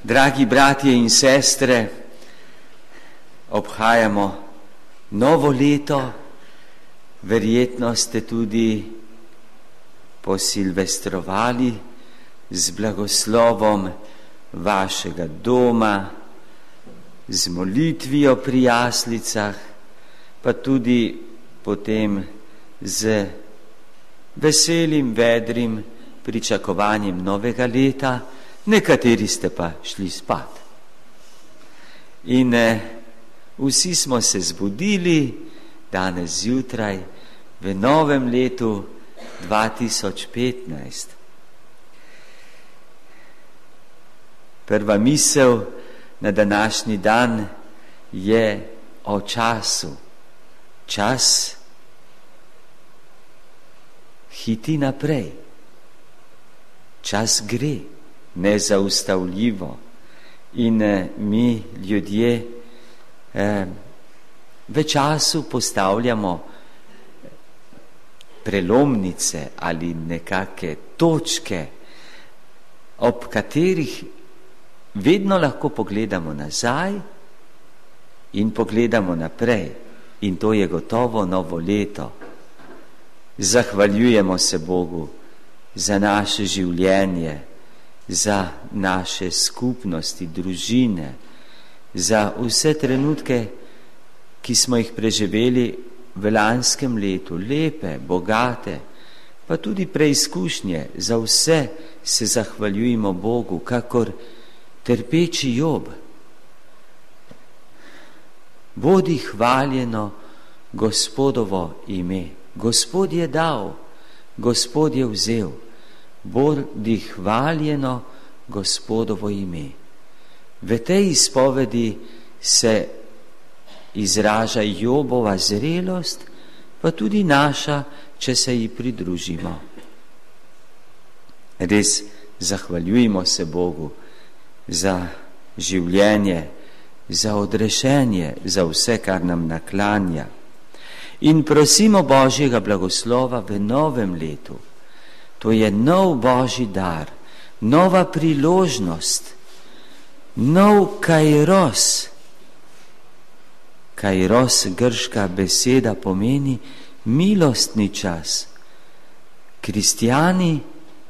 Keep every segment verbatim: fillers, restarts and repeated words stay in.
Dragi bratje in sestre, obhajamo novo leto, verjetno ste tudi posilvestrovali z blagoslovom vašega doma, z molitvijo pri jaslicah, pa tudi potem z veselim, vedrim pričakovanjem novega leta. Nekateri ste pa šli spat. In eh, vsi smo se zbudili danes zjutraj v novem letu dva tisoč petnajst. Prva misel na današnji dan je o času. Čas hiti naprej. Čas gre nezaustavljivo. In eh, mi, ljudje, eh, v času postavljamo prelomnice ali nekake točke, ob katerih vedno lahko pogledamo nazaj in pogledamo naprej. In to je gotovo novo leto. Zahvaljujemo se Bogu za naše življenje, za naše skupnosti, družine, za vse trenutke, ki smo jih preživeli v lanskem letu, lepe, bogate, pa tudi preizkušnje. Za vse se zahvaljujemo Bogu, kakor trpeči Job. Bodi hvaljeno Gospodovo ime. Gospod je dal, Gospod je vzel. Bodi hvaljeno Gospodovo ime. V tej izpovedi se izraža Jobova zrelost, pa tudi naša, če se ji pridružimo. Res zahvaljujemo se Bogu za življenje, za odrešenje, za vse, kar nam naklanja. In prosimo Božjega blagoslova v novem letu. To je nov Božji dar, nova priložnost, nov kairos. Kairos, grška beseda, pomeni milostni čas. Kristjani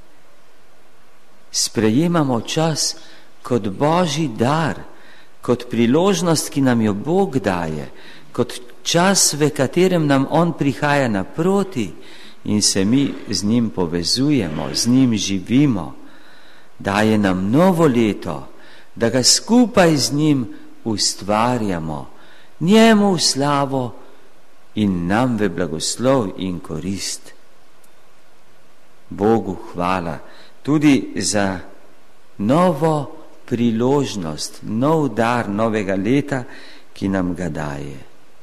sprejemamo čas kot Božji dar, kot priložnost, ki nam jo Bog daje, kot čas, v katerem nam On prihaja naproti in se mi z njim povezujemo, z njim živimo. Daje nam novo leto, da ga skupaj z njim ustvarjamo, njemu v slavo in nam v blagoslov in korist. Bogu hvala tudi za novo priložnost, nov dar novega leta, ki nam ga daje.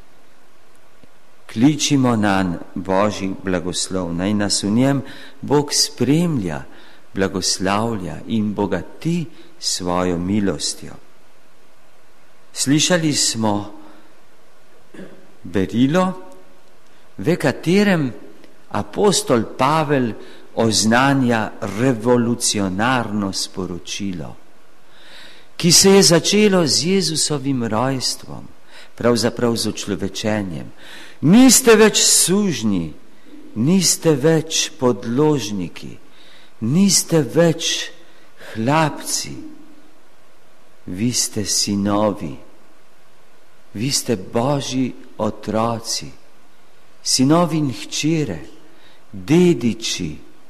Kličimo nanj Božji blagoslov, naj nas v njem Bog spremlja, blagoslavlja in bogati svojo milostjo. Slišali smo berilo, v katerem apostol Pavel oznanja revolucionarno sporočilo, ki se je začelo z Jezusovim rojstvom, pravzaprav z učlovečenjem. Niste več sužnji, niste več podložniki, niste več hlapci, vi ste sinovi, vi ste Božji otroci, sinovi in hčere, dediči,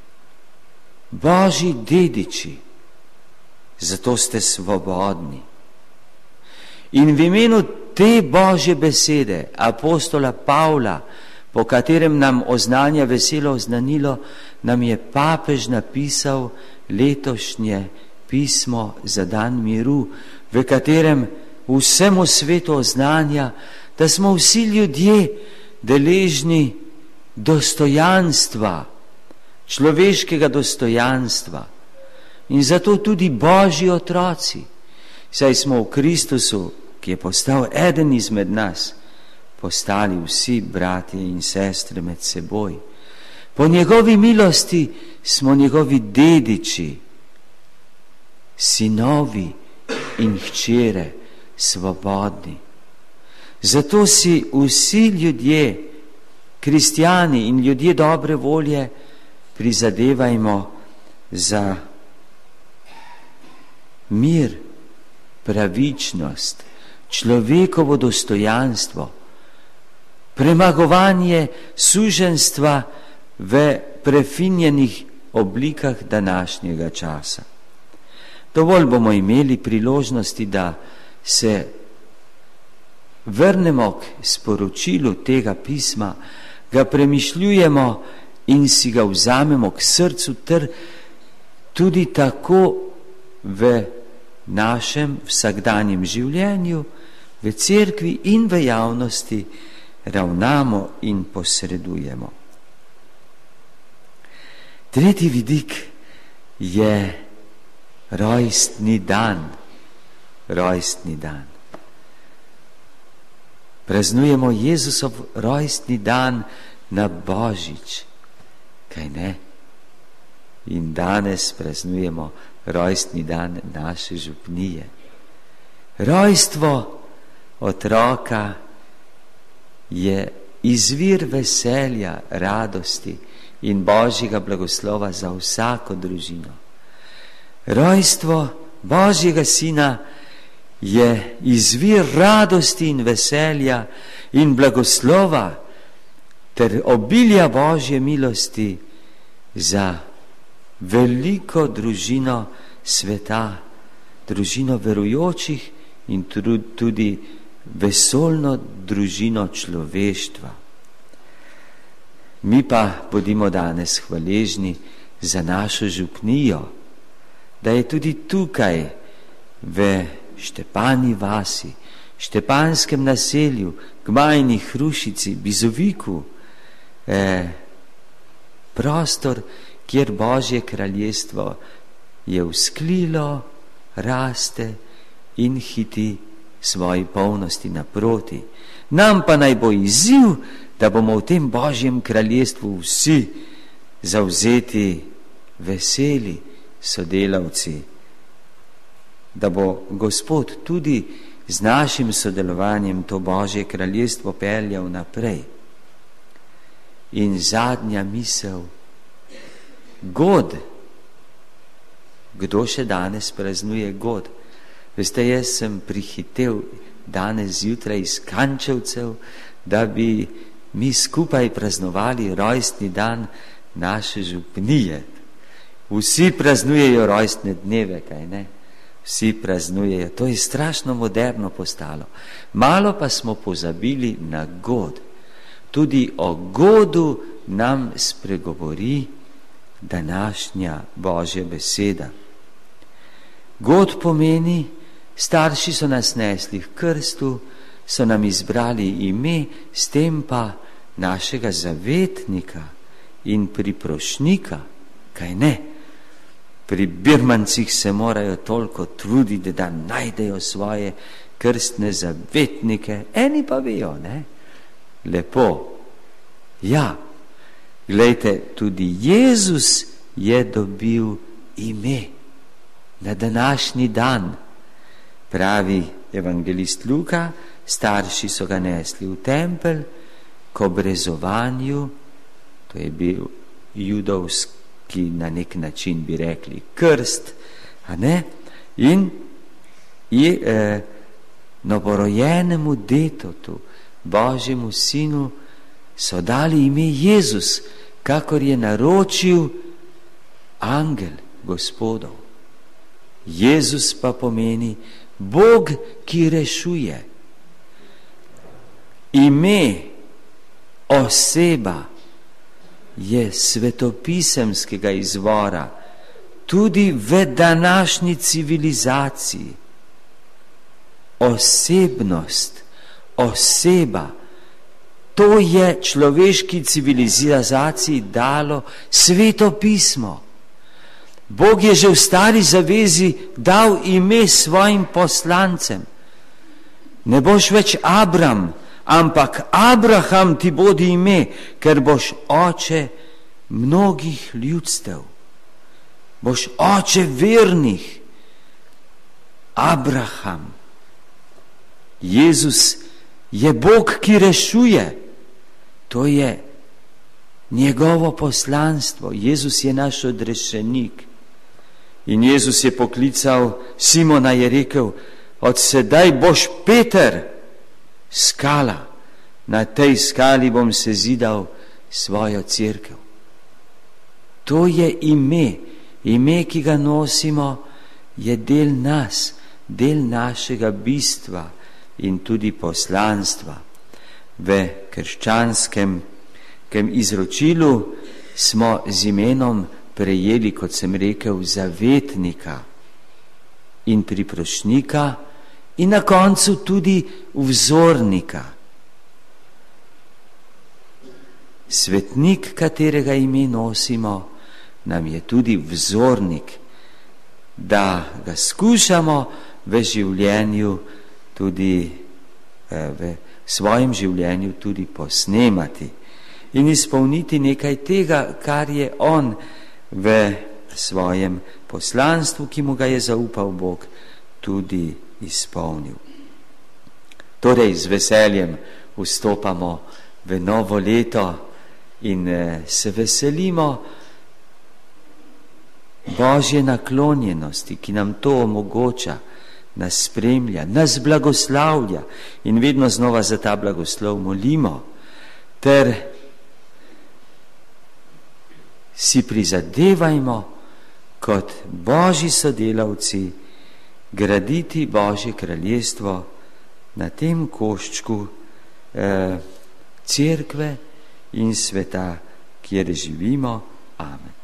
Božji dediči, zato ste svobodni. In v imenu te Božje besede apostola Pavla, po katerem nam oznanja veselo oznanilo, nam je papež napisal letošnje pismo za dan miru, v katerem vsemu svetu oznanja, da smo vsi ljudje deležni dostojanstva, človeškega dostojanstva. In zato tudi Božji otroci, saj smo v Kristusu, ki je postal eden izmed nas, postali vsi bratje in sestre med seboj. Po njegovi milosti smo njegovi dediči, sinovi in hčere svobodni. Zato si vsi ljudje, kristjani in ljudje dobre volje, prizadevajmo za mir, pravičnost, človekovo dostojanstvo, premagovanje suženjstva v prefinjenih oblikah današnjega časa. Dovolj bomo imeli priložnosti, da se vrnemo k sporočilu tega pisma, ga premišljujemo in si ga vzamemo k srcu, ter tudi tako v našem vsakdanjem življenju, v cerkvi in v javnosti ravnamo in posredujemo. Tretji vidik je rojstni dan. Rojstni dan. Praznujemo Jezusov rojstni dan na Božič, kaj ne? In danes praznujemo rojstni dan naše župnije. Rojstvo otroka je izvir veselja, radosti in Božjega blagoslova za vsako družino. Rojstvo Božjega Sina je izvir radosti in veselja in blagoslova ter obilja Božje milosti za veliko družino sveta, družino verujočih in tudi vesoljno družino človeštva. Mi pa bodimo danes hvaležni za našo župnijo, da je tudi tukaj v Štepani vasi, Štepanskem naselju, Gmajni, Hrušici, Bizoviku, eh, prostor, kjer Božje kraljestvo je vzklilo, raste in hiti svoji polnosti naproti. Nam pa naj bo izziv, da bomo v tem Božjem kraljestvu vsi zavzeti, veseli sodelavci, da bo Gospod tudi z našim sodelovanjem to Božje kraljestvo peljal naprej. In zadnja misel, God. Kdo še danes praznuje God? Veste, jaz sem prihitel danes zjutraj iz Kančevcev, da bi mi skupaj praznovali rojstni dan naše župnije. Vsi praznujejo rojstne dneve, kaj ne? Vsi praznujejo. To je strašno moderno postalo. Malo pa smo pozabili na God. Tudi o Godu nam spregovori današnja Božja beseda. God pomeni, starši so nas nesli v krstu, so nam izbrali ime, s tem pa našega zavetnika in priprošnika, kaj ne? Pri Birmancih se morajo toliko truditi, da najdejo svoje krstne zavetnike, eni pa vejo, ne? Lepo. Ja, glejte, tudi Jezus je dobil ime na današnji dan. Pravi evangelist Luka, starši so ga nesli v tempelj k obrezovanju, to je bil judovski, na nek način bi rekli, krst, a ne? In je eh, novorojenemu detotu, Božjemu sinu, so dali ime Jezus, kakor je naročil angel Gospodov. Jezus pa pomeni Bog, ki rešuje. Ime, oseba je svetopisemskega izvora tudi v današnji civilizaciji. Osebnost, oseba, to je človeški civilizaciji dalo Sveto pismo. Bog je že v stari zavezi dal ime svojim poslancem. Ne boš več Abram, ampak Abraham ti bodi ime, ker boš oče mnogih ljudstev. Boš oče vernih. Abraham. Jezus je Bog, ki rešuje. To je njegovo poslanstvo. Jezus je naš odrešenik. In Jezus je poklical Simona, je rekel, od sedaj boš Peter, skala. Na tej skali bom sezidal svojo cerkev. To je ime. Ime, ki ga nosimo, je del nas, del našega bistva in tudi poslanstva. V krščanskem izročilu smo z imenom prejeli, kot sem rekel, zavetnika in priprošnika in na koncu tudi vzornika. Svetnik, katerega ime nosimo, nam je tudi vzornik, da ga skušamo v življenju tudi, v svojem življenju tudi posnemati in izpolniti nekaj tega, kar je on v svojem poslanstvu, ki mu ga je zaupal Bog, tudi izpolnil. Torej, z veseljem vstopamo v novo leto in se veselimo Božje naklonjenosti, ki nam to omogoča, nas spremlja, nas blagoslavlja in vedno znova za ta blagoslov molimo, ter si prizadevajmo kot Božji sodelavci graditi Božje kraljestvo na tem koščku eh, cerkve in sveta, kjer živimo. Amen.